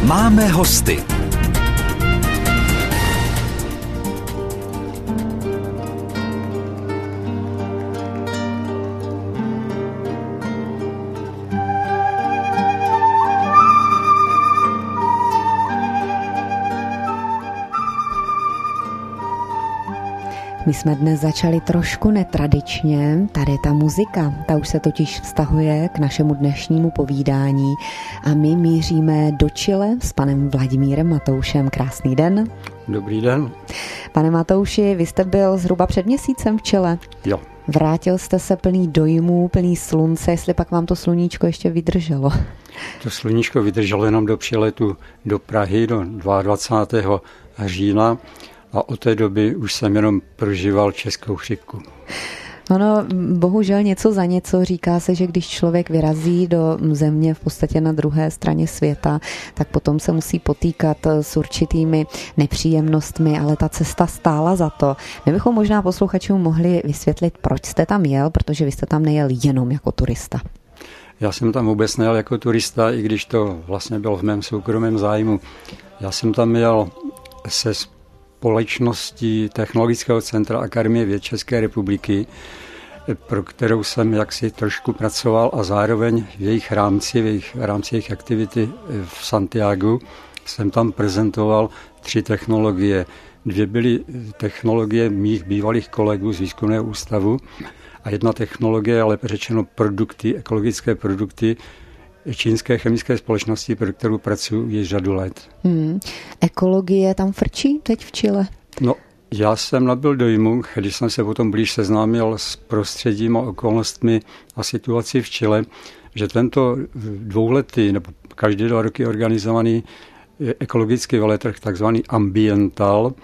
Máme hosty. My jsme dnes začali trošku netradičně, tady ta muzika, ta už se totiž vztahuje k našemu dnešnímu povídání a my míříme do Chile s panem Vladimírem Matoušem. Krásný den. Dobrý den. Pane Matouši, vy jste byl zhruba před měsícem v Chile. Jo. Vrátil jste se plný dojmů, plný slunce, jestli pak vám to sluníčko ještě vydrželo. To sluníčko vydrželo jenom do přiletu do Prahy do 22. října. A od té doby už jsem jenom prožíval českou chřipku. Ono, bohužel něco za něco. Říká se, že když člověk vyrazí do země v podstatě na druhé straně světa, tak potom se musí potýkat s určitými nepříjemnostmi, ale ta cesta stála za to. My bychom možná posluchačům mohli vysvětlit, proč jste tam jel, protože vy jste tam nejel jenom jako turista. Já jsem tam vůbec nejel jako turista, i když to vlastně bylo v mém soukromém zájmu. Já jsem tam jel se společností Technologického centra Akademie věd České republiky, pro kterou jsem jaksi trošku pracoval a zároveň v jejich rámci jejich aktivity v Santiagu jsem tam prezentoval 3 technologie. 2 byly technologie mých bývalých kolegů z výzkumného ústavu a 1 technologie, ale řečeno produkty, ekologické produkty čínské chemické společnosti, pro kterou pracuji již řadu let. Ekologie tam frčí teď v Chile? No, já jsem nabyl dojmu, když jsem se potom blíž seznámil s prostředím a okolnostmi a situací v Chile, že tento dvouletý nebo každé 2 roky organizovaný ekologický veletrh, takzvaný Ambiental,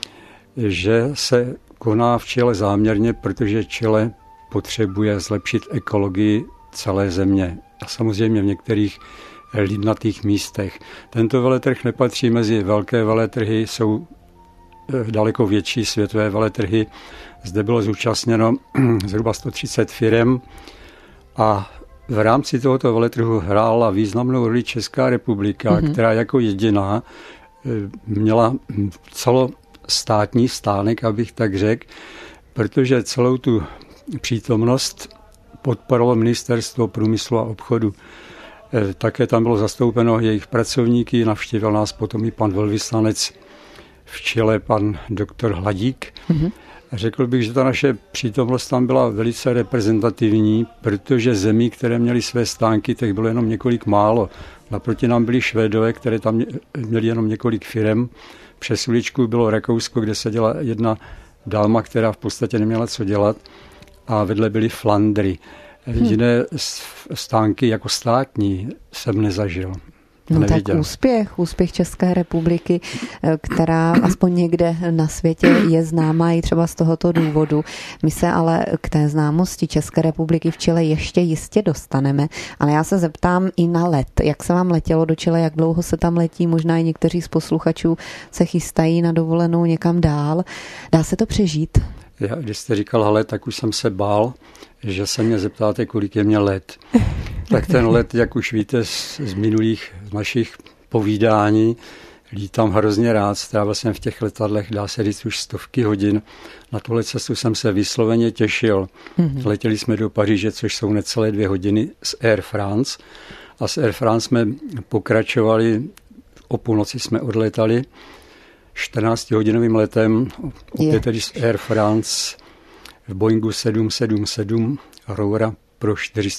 že se koná v Chile záměrně, protože Chile potřebuje zlepšit ekologii celé země. A samozřejmě v některých lidnatých místech. Tento veletrh nepatří mezi velké veletrhy, jsou daleko větší světové veletrhy. Zde bylo zúčastněno zhruba 130 firem a v rámci tohoto veletrhu hrála významnou roli Česká republika, která jako jediná měla celostátní stánek, abych tak řekl, protože celou tu přítomnost podporovalo Ministerstvo průmyslu a obchodu. Také tam bylo zastoupeno jejich pracovníky, navštívil nás potom i pan velvyslanec v Chile, pan doktor Hladík. Řekl bych, že ta naše přítomnost tam byla velice reprezentativní, protože zemí, které měly své stánky, těch bylo jenom několik málo. Naproti nám byli Švédové, které tam měli jenom několik firem. Přes uličku bylo Rakousko, kde seděla jedna dáma, která v podstatě neměla co dělat. A vedle byly Flandry. Jiné stánky jako státní jsem nezažil. No tak úspěch České republiky, která aspoň někde na světě je známá i třeba z tohoto důvodu. My se ale k té známosti České republiky v Chile ještě jistě dostaneme, ale já se zeptám i na let. Jak se vám letělo do Chile, jak dlouho se tam letí? Možná i někteří z posluchačů se chystají na dovolenou někam dál. Dá se to přežít? Když jste říkal let, tak už jsem se bál, že se mě zeptáte, kolik je mě let. Tak ten let, jak už víte z minulých našich povídání, lítám hrozně rád. Strávil jsem v těch letadlech, dá se říct, už 100 hodin. Na tuhle cestu jsem se vysloveně těšil. Letěli jsme do Paříže, což jsou necelé 2 hodiny z Air France. A z Air France jsme pokračovali, o půlnoci jsme odletali 14-hodinovým letem, opět tedy z Air France v Boeingu 777 Aurora pro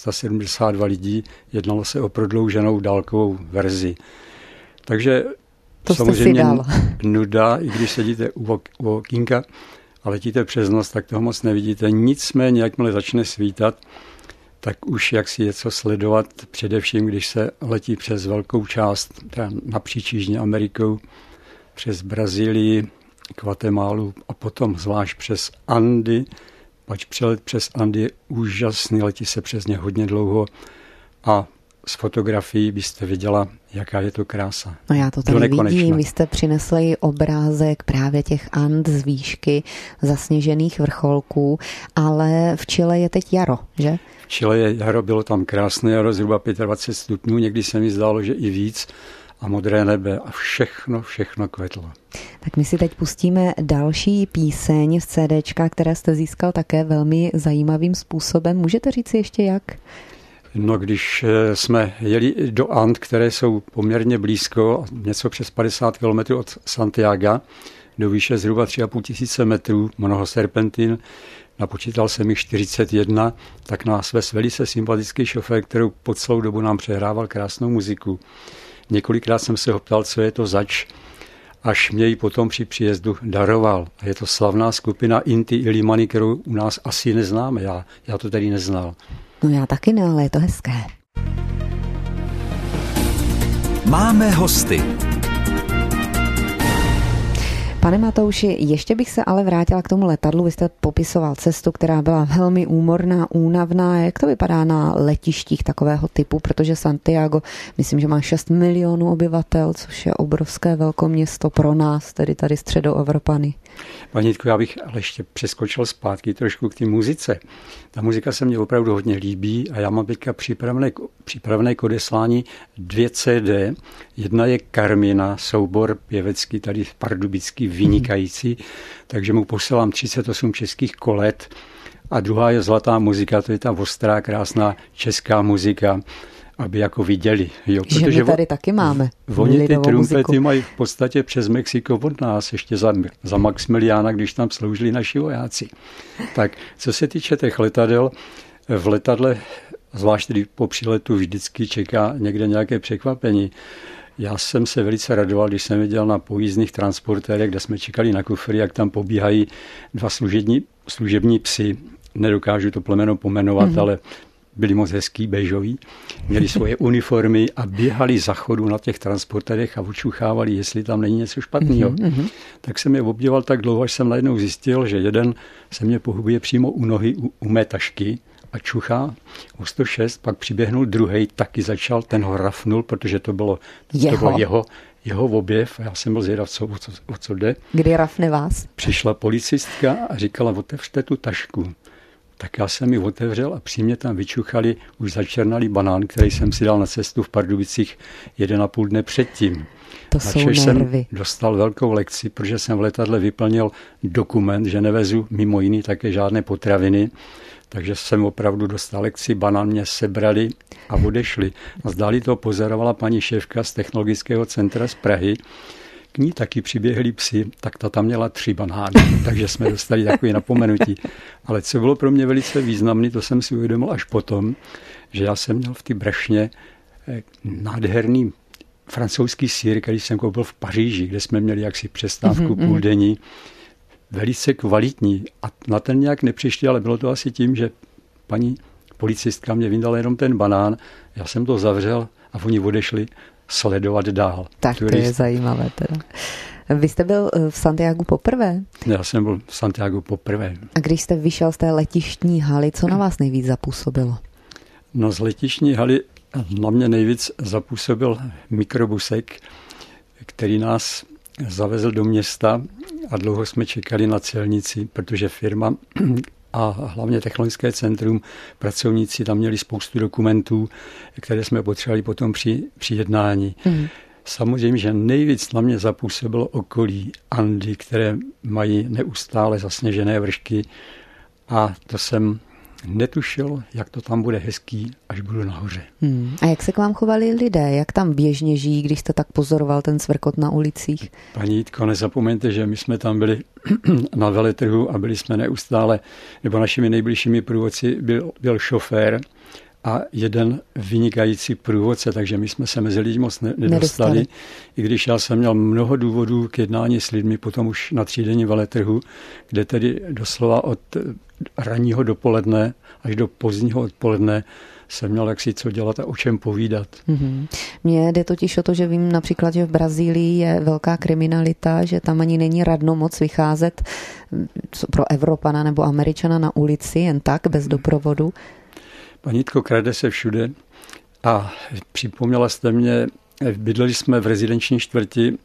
472 lidí. Jednalo se o prodlouženou dálkovou verzi. Takže to samozřejmě nuda, i když sedíte u okýnka a letíte přes noc, tak toho moc nevidíte. Nicméně, jakmile začne svítat, tak už jak si je co sledovat, především když se letí přes velkou část, teda napříč Jižní Amerikou, přes Brazílii, Guatemalu a potom zvlášť přes Andy. Pač přelet přes Andy je úžasný, letí se přes ně hodně dlouho a z fotografií byste viděla, jaká je to krása. No já to tady vidím, vy jste přinesli obrázek právě těch And z výšky zasněžených vrcholků, ale v Chile je teď jaro, že? V Chile je jaro, bylo tam krásné jaro, zhruba 25 stupňů, někdy se mi zdálo, že i víc. a modré nebe a všechno kvetlo. Tak my si teď pustíme další píseň z CDčka, které jste získal také velmi zajímavým způsobem. Můžete říct ještě jak? No, když jsme jeli do And, které jsou poměrně blízko, něco přes 50 km od Santiaga, do výše zhruba 3,5 tisíce metrů, mnoho serpentin, napočítal jsem jich 41, tak nás ves velice sympatický šofér, který po celou dobu nám přehrával krásnou muziku. Několikrát jsem se ho ptal, co je to zač, až mě ji potom při příjezdu daroval. A je to slavná skupina Inti Illimani, kterou u nás asi neznáme. Já to tady neznal. No já taky ne, ale je to hezké. Máme hosty. Pane Matouši, ještě bych se ale vrátila k tomu letadlu. Vy jste popisoval cestu, která byla velmi úmorná, únavná. Jak to vypadá na letištích takového typu? Protože Santiago, myslím, že má 6 milionů obyvatel, což je obrovské velkoměsto pro nás, tedy tady Středoevropany. Paní Jitko, já bych ale ještě přeskočil zpátky trošku k té muzice. Ta muzika se mně opravdu hodně líbí a já mám teďka připravené k odeslání 2 CD. Jedna je Carmina, soubor pěvecký tady pardubický, vynikající, takže mu posílám 38 českých kolet a druhá je Zlatá muzika, to je ta ostrá, krásná česká muzika, aby jako viděli. Jo, že my tady taky máme. Oni ty trumpety mají v podstatě přes Mexiko od nás, ještě za Maximiliána, když tam sloužili naši vojáci. Tak, co se týče těch letadel, v letadle, zvlášť tedy po příletu, vždycky čeká někde nějaké překvapení. Já jsem se velice radoval, když jsem viděl na pojízdných transportérech, kde jsme čekali na kufry, jak tam pobíhají 2 služební psi. Nedokážu to plemeno pomenovat, ale byli moc hezký, béžoví, měli svoje uniformy a běhali za chodu na těch transporterech a očuchávali, jestli tam není něco špatného. Tak jsem je obdival tak dlouho, až jsem najednou zjistil, že jeden se mě pohybuje přímo u nohy, u mé tašky a čuchá u 106, pak přiběhnul druhej, taky začal, ten ho rafnul, protože to bylo jeho objev a já jsem byl zvědav, o co jde. Kdy rafne vás? Přišla policistka a říkala, otevřte tu tašku. Tak já jsem ji otevřel a při mě tam vyčuchali už začernalý banán, který jsem si dal na cestu v Pardubicích 1,5 dne předtím. To jsou nervy. Jsem dostal velkou lekci, protože jsem v letadle vyplnil dokument, že nevezu mimo jiný také žádné potraviny, takže jsem opravdu dostal lekci, banán mě sebrali a odešli. A zdáli to pozorovala paní šéfka z Technologického centra z Prahy. K ní taky přiběhli psi, tak ta tam měla 3 banány, takže jsme dostali takové napomenutí. Ale co bylo pro mě velice významné, to jsem si uvědomil až potom, že já jsem měl v té brašně nádherný francouzský sýr, který jsem koupil v Paříži, kde jsme měli jaksi přestávku půldenní, velice kvalitní. A na ten nějak nepřišli, ale bylo to asi tím, že paní policistka mě vyndala jenom ten banán, já jsem to zavřel a oni odešli sledovat dál. Tak to je zajímavé teda. Vy jste byl v Santiagu poprvé? Já jsem byl v Santiagu poprvé. A když jste vyšel z té letištní haly, co na vás nejvíc zapůsobilo? No z letištní haly na mě nejvíc zapůsobil mikrobusek, který nás zavezl do města a dlouho jsme čekali na celnici, protože firma a hlavně Technologické centrum, pracovníci tam měli spoustu dokumentů, které jsme potřebovali potom při jednání. Samozřejmě, že nejvíc na mě zapůsobilo okolí Andy, které mají neustále zasněžené vršky a to jsem netušil, jak to tam bude hezký, až budu nahoře. A jak se k vám chovali lidé? Jak tam běžně žijí, když jste tak pozoroval ten cvrkot na ulicích? Paní Jitko, nezapomeňte, že my jsme tam byli na veletrhu a byli jsme neustále, nebo našimi nejbližšími průvodci byl šofér a jeden vynikající průvodce, takže my jsme se mezi lidmi moc nedostali. I když já jsem měl mnoho důvodů k jednání s lidmi, potom už na 3denní veletrhu, kde tedy doslova od ranního dopoledne až do pozdního odpoledne jsem měl jaksi co dělat a o čem povídat. Mně jde totiž o to, že vím například, že v Brazílii je velká kriminalita, že tam ani není radno moc vycházet pro Evropana nebo Američana na ulici jen tak, bez doprovodu. Paní Jitko, krade se všude a připomněla jste mě, bydleli jsme v rezidenční čtvrti,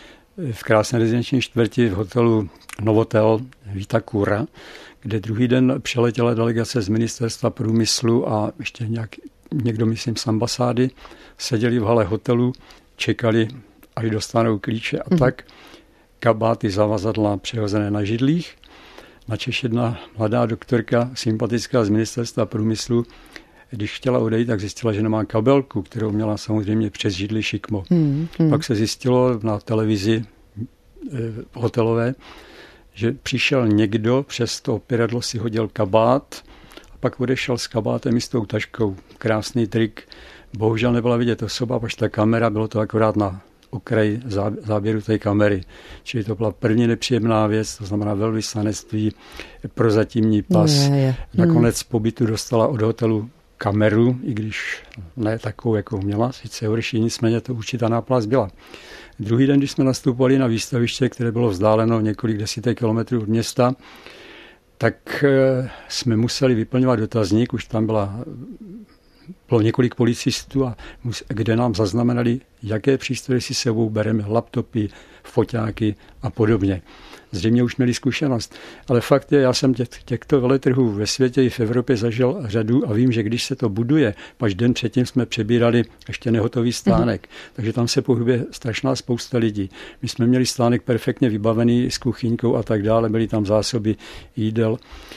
v krásné rezidenční čtvrti v hotelu Novotel Vitacura, kde druhý den přiletěla delegace z ministerstva průmyslu a ještě někdo, myslím, z ambasády, seděli v hale hotelu, čekali, až dostanou klíče a tak. Kabáty, zavazadla přehozené na židlích. Načež jedna mladá doktorka, sympatická z ministerstva průmyslu, když chtěla odejít, tak zjistila, že nemá kabelku, kterou měla samozřejmě přes židli šikmo. Pak se zjistilo na televizi hotelové, že přišel někdo, přes to opěradlo si hodil kabát a pak odešel s kabátem i s tou taškou. Krásný trik. Bohužel nebyla vidět osoba, protože ta kamera, bylo to akorát na okraji záběru té kamery. Čili to byla první nepříjemná věc, to znamená velvyslanectví, prozatímní pas. Nakonec pobytu dostala od hotelu kameru, i když ne takovou, jakou měla, sice horší, nicméně to určitá náplast byla. Druhý den, když jsme nastupovali na výstaviště, které bylo vzdáleno několik desítek kilometrů od města, tak jsme museli vyplňovat dotazník, už tam bylo několik policistů, a kde nám zaznamenali, jaké přístroje si sebou bereme, laptopy, foťáky a podobně. Zřejmě už měli zkušenost. Ale fakt je, já jsem těchto veletrhů ve světě i v Evropě zažil řadu a vím, že když se to buduje, až den předtím jsme přebírali ještě nehotový stánek. Takže tam se pohybuje strašná spousta lidí. My jsme měli stánek perfektně vybavený s kuchyňkou a tak dále, byly tam zásoby jídel.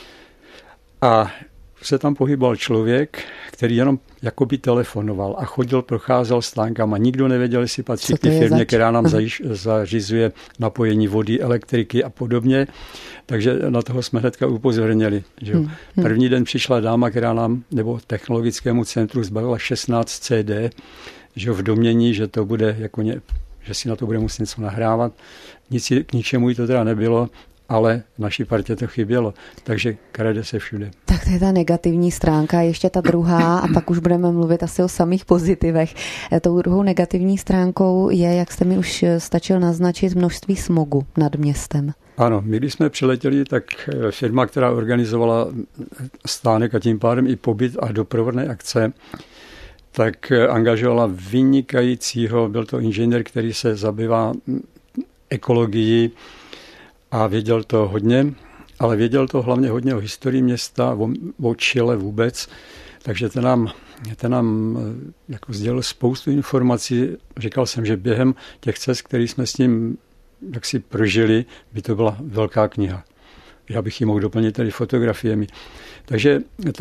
A se tam pohyboval člověk, který jenom jakoby telefonoval a chodil, procházel stánkama. Nikdo nevěděl, jestli patří k té firmě, která nám zařizuje napojení vody, elektriky a podobně. Takže na toho jsme hnedka upozornili. Že první den přišla dáma, která nám, nebo technologickému centru, zbavila 16 CD, že v domění, že to bude že si na to bude muset něco nahrávat. K ničemu jí to teda nebylo, ale naší partě to chybělo, takže krade se všude. Tak to je ta negativní stránka, ještě ta druhá, a pak už budeme mluvit asi o samých pozitivech. Tou druhou negativní stránkou je, jak jste mi už stačil naznačit, množství smogu nad městem. Ano, my když jsme přiletěli, tak firma, která organizovala stánek a tím pádem i pobyt a doprovodné akce, tak angažovala vynikajícího, byl to inženýr, který se zabývá ekologií, a věděl to hodně, ale věděl to hlavně hodně o historii města, o Chile vůbec. Takže ten nám jako sdělil spoustu informací. Říkal jsem, že během těch cest, které jsme s ním jaksi prožili, by to byla velká kniha. Já bych ji mohl doplnit tady fotografiemi. Takže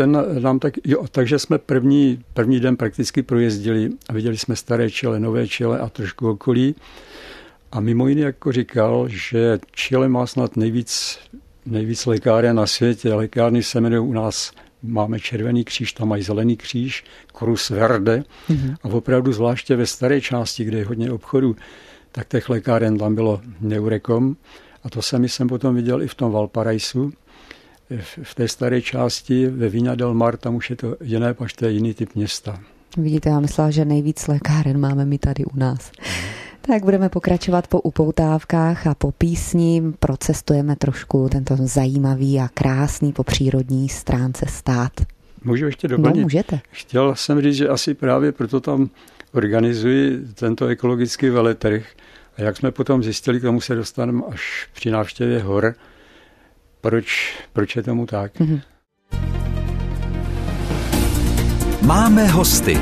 takže jsme první den prakticky projezdili a viděli jsme staré Chile, nové Chile a trošku okolí. A mimo jiné jako říkal, že Chile má snad nejvíc lékáren na světě. Lékárny se jmenují u nás, máme Červený kříž, tam mají Zelený kříž, Cruz Verde. A opravdu zvláště ve staré části, kde je hodně obchodů, tak těch lékáren tam bylo neurekom. A to jsem potom viděl i v tom Valparaisu. V té staré části ve Viña del Mar, tam už je to jiné, pač to je jiný typ města. Vidíte, já myslela, že nejvíc lékáren máme my tady u nás. Tak budeme pokračovat po upoutávkách a po písni. Procestujeme trošku tento zajímavý a krásný po přírodní stránce stát. Můžu ještě doplnit? No, můžete. Chtěl jsem říct, že asi právě proto tam organizuji tento ekologický veletrh. A jak jsme potom zjistili, k tomu se dostaneme až při návštěvě hor, proč je tomu tak. Máme hosty.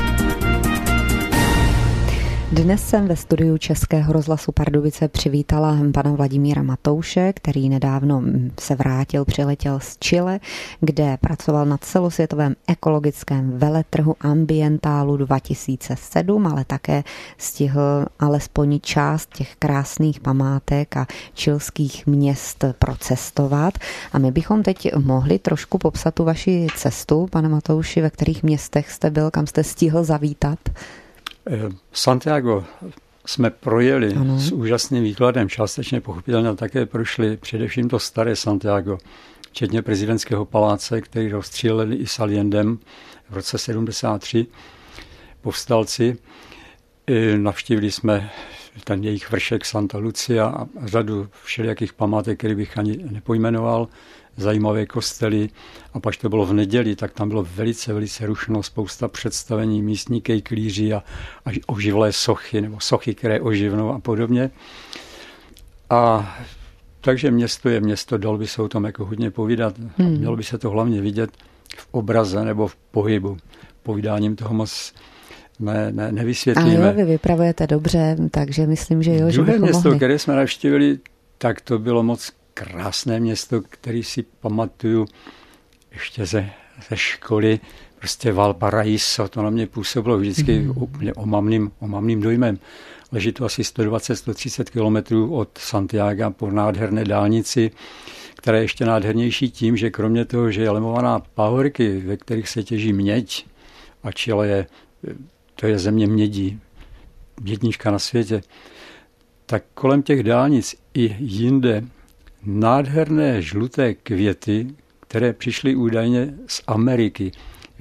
Dnes jsem ve studiu Českého rozhlasu Pardubice přivítala pana Vladimíra Matouše, který nedávno se přiletěl z Chile, kde pracoval na celosvětovém ekologickém veletrhu Ambientálu 2007, ale také stihl alespoň část těch krásných památek a chilských měst procestovat. A my bychom teď mohli trošku popsat tu vaši cestu, pane Matouši, ve kterých městech jste byl, kam jste stihl zavítat. Santiago jsme projeli s úžasným výkladem, částečně pochopitelně také prošli především to staré Santiago, včetně prezidentského paláce, který rozstříleli i s Allendem v roce 73 povstalci. Navštívili jsme ten jejich vršek Santa Lucia a řadu všelijakých památek, který bych ani nepojmenoval, zajímavé kostely. A pak to bylo v neděli, tak tam bylo velice rušno, spousta představení, místní kejklíři a oživlé sochy, nebo sochy, které oživnou a podobně. A takže město je město, dalo by se o tom jako hodně povídat. Mělo by se to hlavně vidět v obraze nebo v pohybu. Povídáním toho moc nevysvětlíme. A jo, vy vypravujete dobře, takže myslím, že jo, že druhé bychom město, mohli. které jsme navštívili, tak to bylo moc krásné město, který si pamatuju ještě ze školy, prostě Valparaíso, to na mě působilo vždycky úplně omamným dojmem. Leží to asi 120-130 kilometrů od Santiaga po nádherné dálnici, která je ještě nádhernější tím, že kromě toho, že je lemovaná pahorky, ve kterých se těží měď, a Chile to je země mědí, jednička na světě, tak kolem těch dálnic i jinde nádherné žluté květy, které přišly údajně z Ameriky.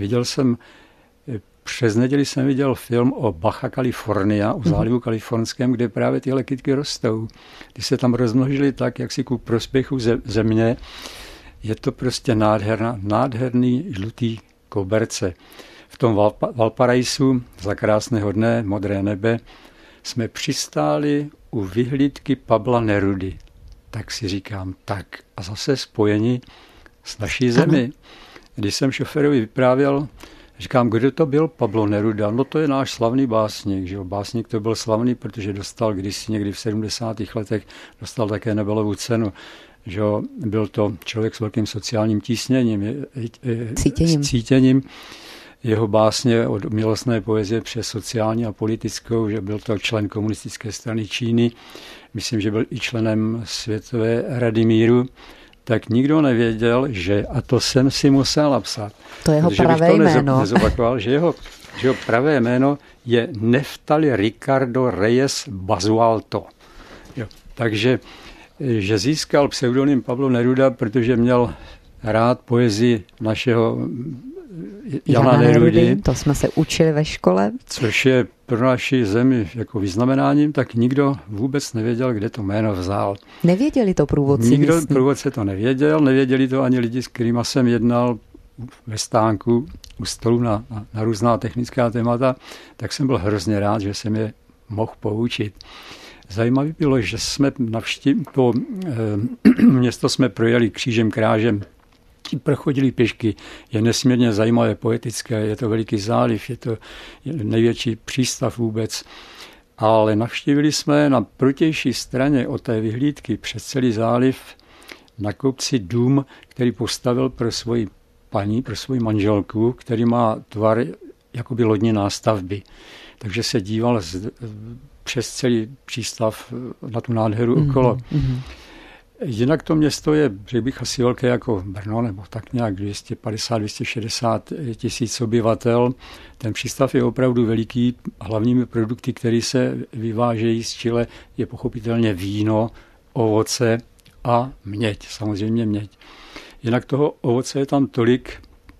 Přes neděli jsem viděl film o Baja California, o zálivu kalifornském, kde právě tyhle kytky rostou. Ty se tam rozmnožily tak, jak si ku prospěchu země. Je to prostě nádherný žlutý koberce. V tom Valparaisu za krásného dne, modré nebe, jsme přistáli u vyhlídky Pabla Nerudy. Tak si říkám, a zase spojení s naší zemi. Když jsem šoferovi vyprávěl, říkám, kdo to byl Pablo Neruda? No to je náš slavný básník. Že jo? Básník to byl slavný, protože dostal kdysi někdy v 70. letech dostal také Nobelovu cenu. Že jo? Byl to člověk s velkým sociálním cítěním. Jeho básně od milostné poezie přes sociální a politickou, že byl to člen komunistické strany Číny, myslím, že byl i členem Světové rady míru, tak nikdo nevěděl, a to jsem si musel napsat. To jeho pravé jméno. Nezopakoval, že jeho pravé jméno je Neftali Ricardo Reyes Basualto. Jo, takže, že získal pseudonym Pablo Neruda, protože měl rád poezii našeho Jana Nerudy. To jsme se učili ve škole. Což je pro naši zemi jako vyznamenáním, tak nikdo vůbec nevěděl, kde to jméno vzal. Nevěděli to průvodci? Průvodce to nevěděli to ani lidi, s kterými jsem jednal ve stánku u stolu na různá technická témata, tak jsem byl hrozně rád, že jsem je mohl poučit. Zajímavé bylo, že jsme to město jsme projeli křížem krážem, prochodili pěšky, je nesmírně zajímavé, poetické, je to veliký záliv, je to největší přístav vůbec. Ale navštívili jsme na protější straně od té vyhlídky přes celý záliv na kopci dům, který postavil pro svoji paní, pro svoji manželku, který má tvar jakoby lodní nástavby. Takže se díval přes celý přístav na tu nádheru okolo. Jinak to město je, řekl bych, asi velké jako Brno, nebo tak nějak 250-260 tisíc obyvatel. Ten přístav je opravdu veliký. Hlavními produkty, které se vyvážejí z Chile, je pochopitelně víno, ovoce a měď. Samozřejmě měď. Jinak toho ovoce je tam tolik,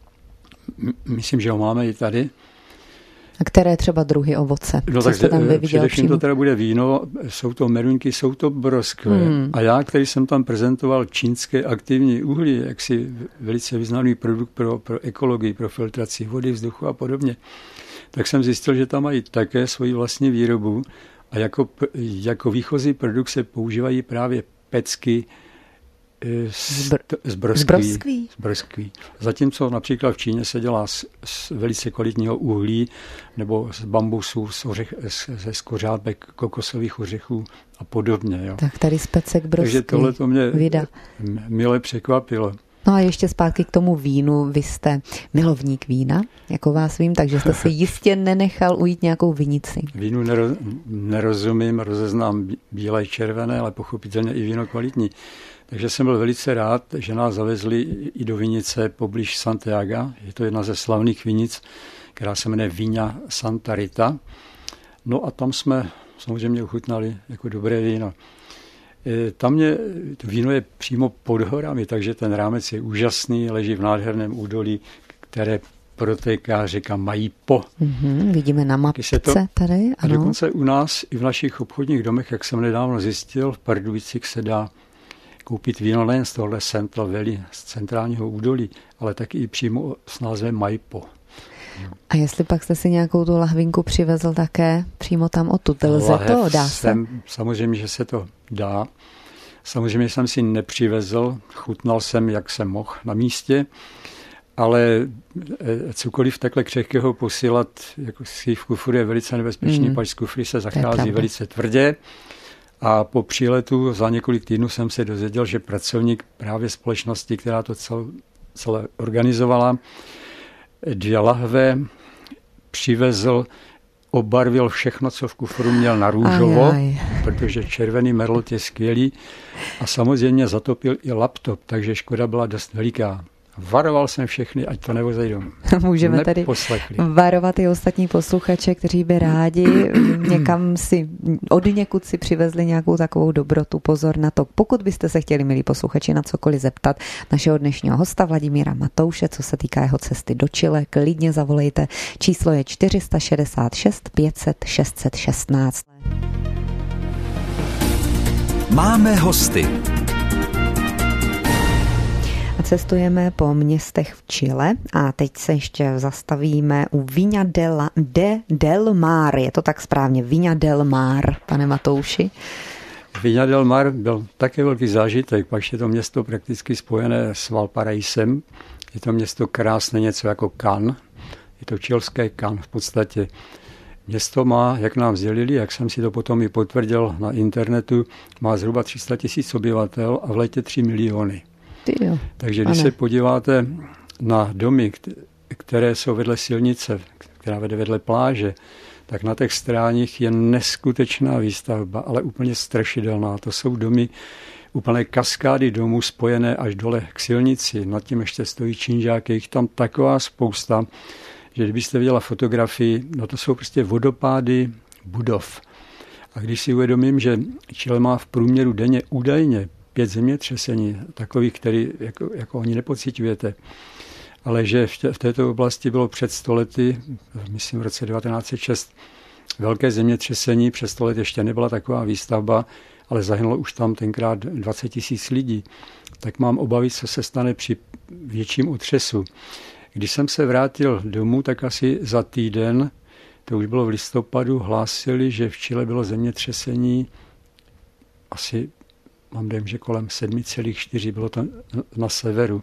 myslím, že ho máme i tady. A které třeba druhy ovoce? No tak především to teda bude víno, jsou to meruňky, jsou to broskve. A já, který jsem tam prezentoval čínské aktivní uhlí, jaksi velice významný produkt pro ekologii, pro filtraci vody, vzduchu a podobně, tak jsem zjistil, že tam mají také svoji vlastní výrobu a jako výchozí produkt se používají právě pecky z broskví. Zatímco například v Číně se dělá z velice kvalitního uhlí nebo z bambusu, ze skořápek kokosových ořechů a podobně. Jo. Tak tady z pecek broskví. Takže tohle to mě mile překvapilo. No a ještě zpátky k tomu vínu. Vy jste milovník vína, jako vás vím, takže jste si jistě nenechal ujít nějakou vinici. Vínu nerozumím, rozeznám bílé, červené, ale pochopitelně i víno kvalitní. Takže jsem byl velice rád, že nás zavezli i do vinice poblíž Santiaga. Je to jedna ze slavných vinic, která se jmenuje Viña Santa Rita. No a tam jsme samozřejmě uchutnali jako dobré víno. Tam to víno je přímo pod horami, takže ten rámec je úžasný, leží v nádherném údolí, které protéká řeka Maipo. Vidíme na mapce tady. Ano. A dokonce u nás i v našich obchodních domech, jak jsem nedávno zjistil, v Pardubicích se dá koupit víno nejen z tohle Central Valley, z centrálního údolí, ale taky i přímo s názvem Maipo. A jestli pak jste si nějakou tu lahvinku přivezl také přímo tam odtud, lze to, dá se? Samozřejmě, že se to dá. Samozřejmě jsem si nepřivezl, chutnal jsem, jak jsem mohl na místě, ale cokoliv takhle křehkého posílat jako si v kufru je velice nebezpečný, pač z kufry se zachází velice tvrdě. A po příletu za několik týdnů jsem se dozvěděl, že pracovník právě společnosti, která to celé organizovala, 2 lahve přivezl, obarvil všechno, co v kufru měl na růžovo, protože červený merlot je skvělý a samozřejmě zatopil i laptop, takže škoda byla dost veliká. Varoval jsem všechny, ať to nevozejí domů. Můžeme tady varovat i ostatní posluchače, kteří by rádi někam si, od někud si přivezli nějakou takovou dobrotu. Pozor na to. Pokud byste se chtěli, milí posluchači, na cokoliv zeptat našeho dnešního hosta Vladimíra Matouše, co se týká jeho cesty do Chile, klidně zavolejte. Číslo je 466 500 616. Máme hosty. Cestujeme po městech v Chile a teď se ještě zastavíme u Viña del Mar. Je to tak správně? Viña del Mar, pane Matouši? Viña del Mar byl také velký zážitek, pak je to město prakticky spojené s Valparaísem. Je to město krásné, něco jako Cannes. Je to chilské Cannes v podstatě. Město má, jak nám sdělili, jak jsem si to potom i potvrdil na internetu, má zhruba 300 000 obyvatel a v létě 3 miliony. Takže když se podíváte na domy, které jsou vedle silnice, která vede vedle pláže, tak na těch stráních je neskutečná výstavba, ale úplně strašidelná. To jsou domy, úplné kaskády domů spojené až dole k silnici. Nad tím ještě stojí činžáky, jich tam taková spousta, že kdybyste viděla fotografii, no to jsou prostě vodopády budov. A když si uvědomím, že Chile má v průměru denně údajně 5 zemětřesení, takových, který jako oni nepociťujete, ale že v této oblasti bylo před 100 lety, myslím v roce 1906, velké zemětřesení, před 100 let ještě nebyla taková výstavba, ale zahynulo už tam tenkrát 20 000 lidí. Tak mám obavy, co se stane při větším otřesu. Když jsem se vrátil domů, tak asi za týden, to už bylo v listopadu, hlásili, že v Chile bylo zemětřesení asi, mám dojem, že kolem 7,4, bylo to na severu.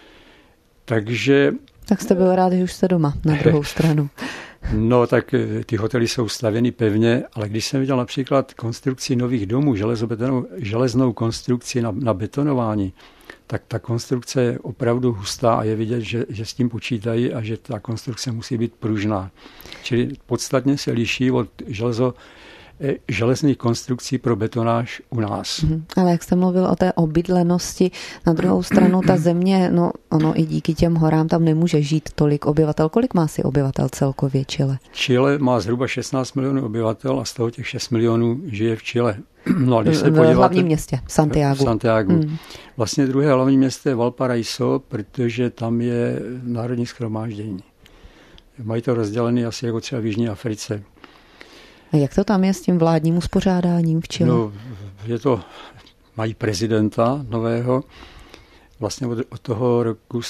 Takže... Tak jste byl rád, že už jste doma, na druhou stranu. No, tak ty hotely jsou stavěny pevně, ale když jsem viděl například konstrukci nových domů, železnou konstrukci na betonování, tak ta konstrukce je opravdu hustá a je vidět, že s tím počítají a že ta konstrukce musí být pružná. Čili podstatně se liší od železných konstrukcí pro betonáž u nás. Ale jak jste mluvil o té obydlenosti, na druhou stranu ta země, no ono i díky těm horám tam nemůže žít tolik obyvatel. Kolik má si obyvatel celkově Chile? Chile má zhruba 16 milionů obyvatel a z toho těch 6 milionů žije v Chile. No a když se podíváte, v hlavním městě, Santiago. Vlastně druhé hlavní město je Valparaíso, protože tam je národní shromáždění. Mají to rozdělené asi jako třeba v Jižní Africe. A jak to tam je s tím vládním uspořádáním v Chile? No, mají prezidenta nového, vlastně od toho roku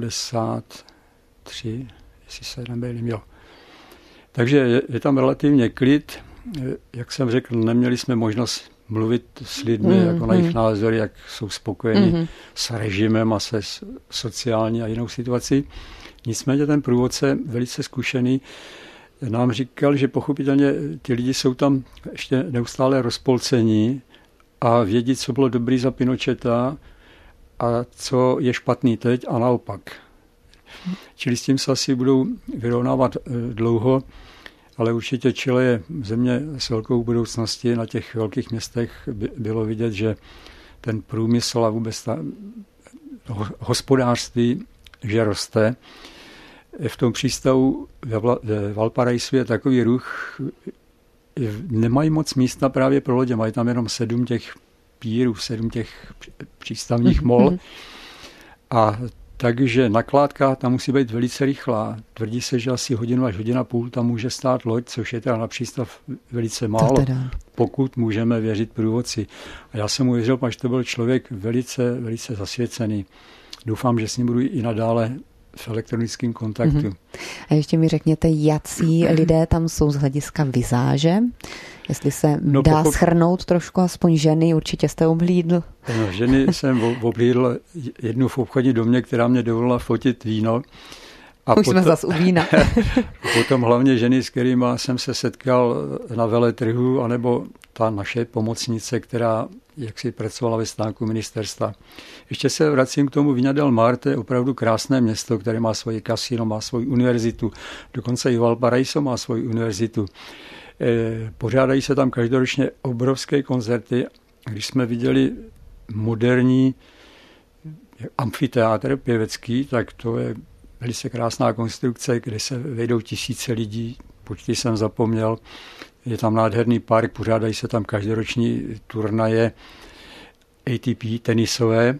73, jestli se nemýlím, jo. Takže je tam relativně klid. Jak jsem řekl, neměli jsme možnost mluvit s lidmi jako na jejich názory, jak jsou spokojeni s režimem a se sociální a jinou situací. Nicméně ten průvodce, velice zkušený, nám říkal, že pochopitelně ty lidi jsou tam ještě neustále rozpolcení a vědí, co bylo dobrý za Pinocheta a co je špatný teď a naopak. Čili s tím se asi budou vyrovnávat dlouho, ale určitě Chile je země s velkou budoucností. Na těch velkých městech bylo vidět, že ten průmysl a vůbec hospodářství, že roste. V tom přístavu ve Valparaisu je takový ruch, nemají moc místa právě pro lodě, mají tam jenom 7 těch pírů, 7 těch přístavních mol. A takže nakládka tam musí být velice rychlá. Tvrdí se, že asi hodinu až hodina půl tam může stát loď, což je teda na přístav velice málo, pokud můžeme věřit průvodci. A já jsem mu věřil, protože to byl člověk velice, velice zasvěcený. Doufám, že s ním budu i nadále v elektronickém kontaktu. A ještě mi řekněte, jací lidé tam jsou z hlediska vizáže? Jestli se dá shrnout trošku, aspoň ženy, určitě jste obhlídl. No, ženy jsem obhlídl jednu v obchodní domě, která mě dovolila fotit víno. A už jsme zas u vína. Potom hlavně ženy, s kterými jsem se setkal na veletrhu, anebo ta naše pomocnice, která jaksi pracovala ve stánku ministerstva. Ještě se vracím k tomu Viña del Mar, to je opravdu krásné město, které má svoji kasino, má svoji univerzitu, dokonce i Valparaiso má svoji univerzitu. Pořádají se tam každoročně obrovské koncerty. Když jsme viděli moderní amfiteátr pěvecký, tak to je velice krásná konstrukce, kde se vejdou tisíce lidí, počty jsem zapomněl. Je tam nádherný park, pořádají se tam každoroční turnaje ATP tenisové.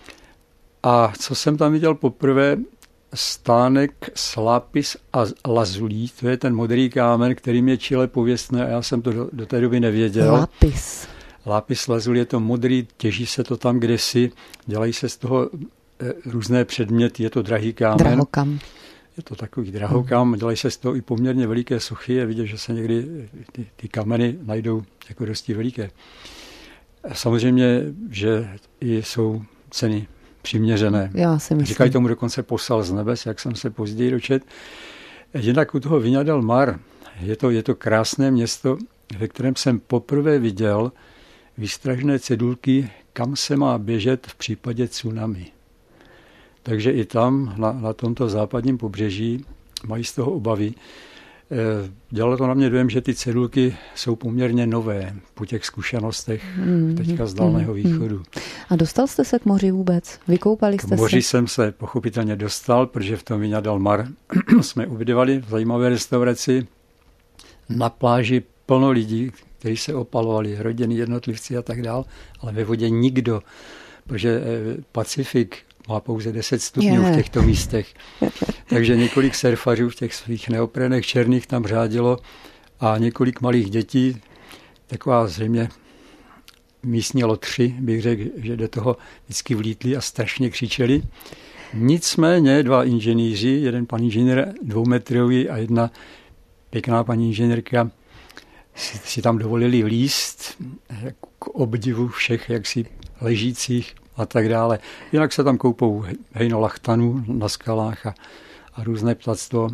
A co jsem tam viděl poprvé, stánek s lápis a lazulí, to je ten modrý kámen, kterým je Chile pověstné a já jsem to do té doby nevěděl. Lápis lazuli je to modrý, těží se to tam kdesi, dělají se z toho různé předměty, je to drahý kámen. Drahokam. Je to takový drahokam, dělají se z toho i poměrně veliké sochy, je vidět, že se někdy ty kameny najdou jako dosti veliké. A samozřejmě, že i jsou ceny přiměřené. Já si myslím. Říkají tomu dokonce posel z nebes, jak jsem se později dočet. Jinak u toho Viña del Mar je to krásné město, ve kterém jsem poprvé viděl výstražné cedulky, kam se má běžet v případě tsunami. Takže i tam, na tomto západním pobřeží, mají z toho obavy. Dělalo to na mě dojem, že ty cedulky jsou poměrně nové po těch zkušenostech teďka z Dálného východu. A dostal jste se k moři vůbec? Vykoupali jste se? K moři jsem se pochopitelně dostal, protože v tom Viña del Mar jsme ubytovali v zajímavé restauraci. Na pláži plno lidí, kteří se opalovali, rodiny, jednotlivci a tak dál, ale ve vodě nikdo, protože Pacifik má pouze 10 stupňů v těchto místech. Takže několik surfařů v těch svých neoprenech černých tam řádilo a několik malých dětí, taková zřejmě místní lotři, bych řekl, že do toho vždycky vlítli a strašně křičeli. Nicméně dva inženýři, jeden pan inženýr 2metrový a jedna pěkná paní inženýrka, si tam dovolili vlízt k obdivu všech jaksi ležících a tak dále. Jinak se tam koupou hejno lachtanů na skalách a různé ptactvo.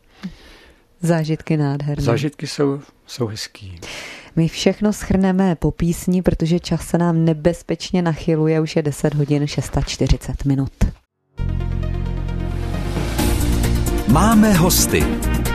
Zážitky nádherné. Zážitky jsou hezký. My všechno shrneme po písni, protože čas se nám nebezpečně nachyluje, už je 10 hodin 640 minut. Máme hosty.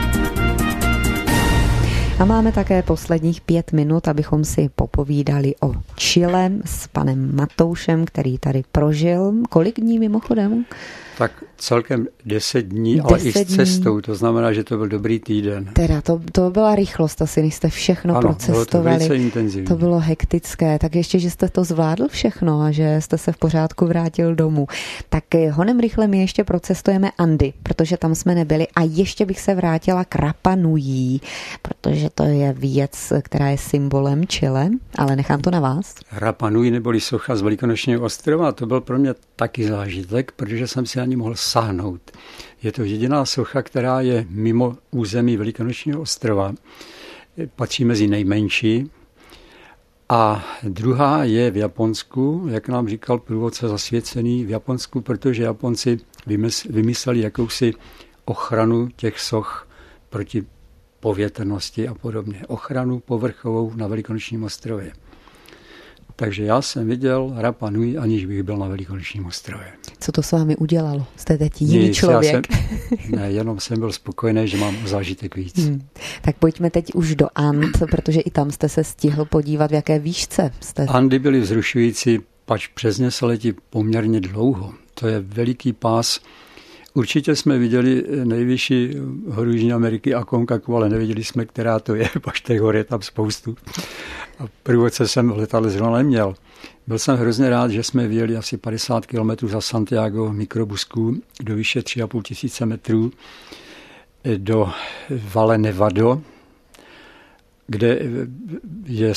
A máme také posledních 5 minut, abychom si popovídali o Chile s panem Matoušem, který tady prožil. Kolik dní mimochodem? Tak celkem 10 dní, ale i s cestou, to znamená, že to byl dobrý týden. Teda to byla rychlost asi, než jste všechno procestovali. Bylo to velice intenzivní. To bylo hektické, tak ještě, že jste to zvládl všechno a že jste se v pořádku vrátil domů. Tak honem rychle my ještě procestujeme Andy, protože tam jsme nebyli a ještě bych se vrátila k Rapa Nui, protože to je věc, která je symbolem Chile, ale nechám to na vás. Rapa Nui neboli socha z Velikonočního ostrova, to byl pro mě taky zážitek, protože jsem si ani mohl sáhnout. Je to jediná socha, která je mimo území Velikonočního ostrova. Patří mezi nejmenší. A druhá je v Japonsku, jak nám říkal průvodce zasvěcený v Japonsku, protože Japonci vymysleli jakousi ochranu těch soch proti povětrnosti a podobně. Ochranu povrchovou na Velikonočním ostrově. Takže já jsem viděl Rapa Nui, aniž bych byl na Velikonočním ostrově. Co to s vámi udělalo? Jste teď jiný člověk? Ne, jenom jsem byl spokojený, že mám zážitek víc. Tak pojďme teď už do And, protože i tam jste se stihl podívat, v jaké výšce jste. Andy byly vzrušující, pač přes ně se letí poměrně dlouho. To je veliký pás. Určitě jsme viděli nejvyšší horu Jižní Ameriky Aconcagu, ale nevěděli jsme, která to je, pač těch hor je tam spoustu. A průvodce jsem v letadle zrovna neměl. Byl jsem hrozně rád, že jsme vyjeli asi 50 km za Santiago mikrobusku do výše 3,5 tisíce metrů do Valle Nevado, kde je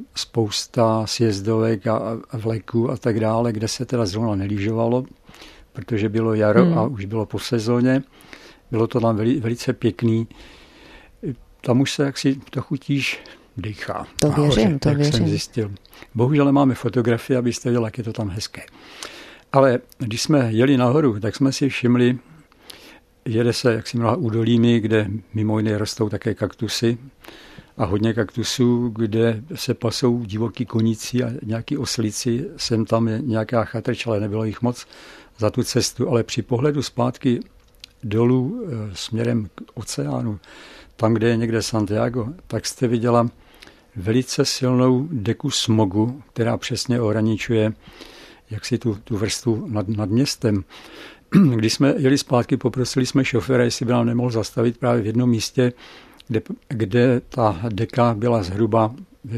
spousta sjezdovek a vleků a tak dále, kde se teda zrovna nelížovalo, protože bylo jaro a už bylo po sezóně. Bylo to tam velice pěkný. Tam už se jaksi trochu tíž dýchá. To věřím. Jsem zjistil. Bohužel nemáme fotografie, abyste viděli, jak je to tam hezké. Ale když jsme jeli nahoru, tak jsme si všimli, jede se jaksi mnoha údolími, kde mimo jiné rostou také kaktusy a hodně kaktusů, kde se pasou divoký koníci a nějaký oslíci, sem tam je nějaká chatrč, ale nebylo jich moc za tu cestu, ale při pohledu zpátky dolů směrem k oceánu, tam, kde je někde Santiago, tak jste viděla velice silnou deku smogu, která přesně ohraničuje jaksi tu vrstvu nad městem. Když jsme jeli zpátky, poprosili jsme šoféra, jestli by nám nemohl zastavit právě v jednom místě, kde ta deka byla zhruba ve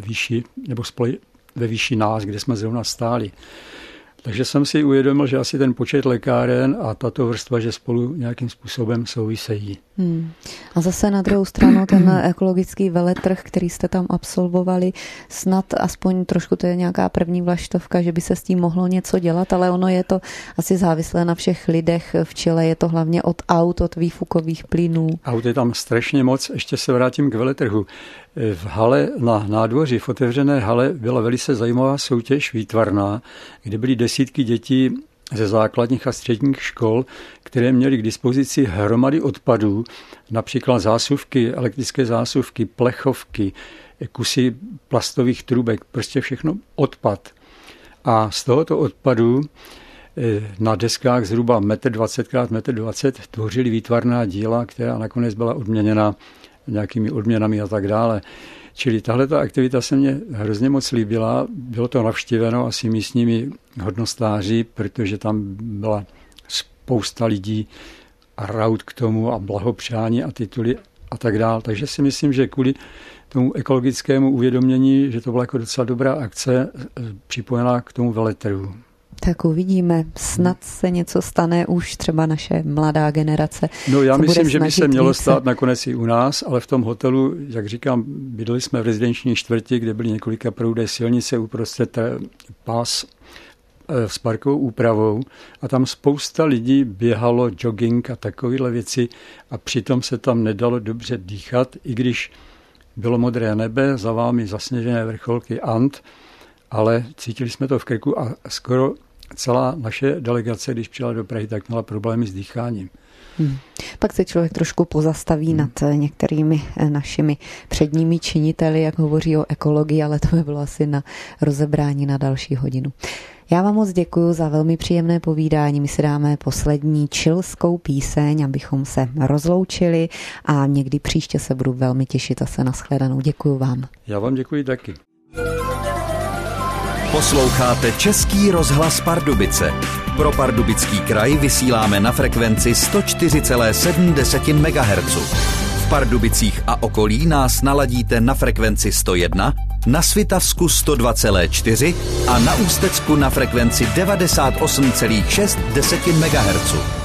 výši nás, kde jsme zrovna stáli. Takže jsem si uvědomil, že asi ten počet lékáren a tato vrstva, že spolu nějakým způsobem souvisejí. A zase na druhou stranu ten ekologický veletrh, který jste tam absolvovali, snad aspoň trošku to je nějaká první vlaštovka, že by se s tím mohlo něco dělat, ale ono je to asi závislé na všech lidech. V Chile je to hlavně od aut, od výfukových plynů. Aut je tam strašně moc. Ještě se vrátím k veletrhu. V hale na nádvoří, v otevřené hale, byla velice zajímavá soutěž výtvarná, kde byly desítky dětí ze základních a středních škol, které měly k dispozici hromady odpadů, například zásuvky, elektrické zásuvky, plechovky, kusy plastových trubek, prostě všechno odpad. A z tohoto odpadu na deskách zhruba 1,20 x 1,20 m tvořili výtvarná díla, která nakonec byla odměněna nějakými odměnami a tak dále. Čili tahleta aktivita se mně hrozně moc líbila. Bylo to navštěveno asi místními hodnostáři, protože tam byla spousta lidí a raut k tomu a blahopřání a tituly a tak dále. Takže si myslím, že kvůli tomu ekologickému uvědomění, že to byla jako docela dobrá akce připojená k tomu veletrhu. Tak uvidíme. Snad se něco stane, už třeba naše mladá generace. No já myslím, že by se mělo stát nakonec i u nás, ale v tom hotelu, jak říkám, bydleli jsme v rezidenční čtvrti, kde byly několika proudé silnice uprostřed pás s parkovou úpravou a tam spousta lidí běhalo, jogging a takovéhle věci a přitom se tam nedalo dobře dýchat, i když bylo modré nebe, za vámi zasněžené vrcholky And, ale cítili jsme to v krku a skoro celá naše delegace, když přijela do Prahy, tak měla problémy s dýcháním. Pak se člověk trošku pozastaví nad některými našimi předními činiteli, jak hovoří o ekologii, ale to by bylo asi na rozebrání na další hodinu. Já vám moc děkuji za velmi příjemné povídání. My si dáme poslední chilskou píseň, abychom se rozloučili a někdy příště se budu velmi těšit zase na shledanou. Děkuji vám. Já vám děkuji taky. Posloucháte Český rozhlas Pardubice. Pro Pardubický kraj vysíláme na frekvenci 104,7 MHz. V Pardubicích a okolí nás naladíte na frekvenci 101, na Svitavsku 102,4 a na Ústecku na frekvenci 98,6 MHz.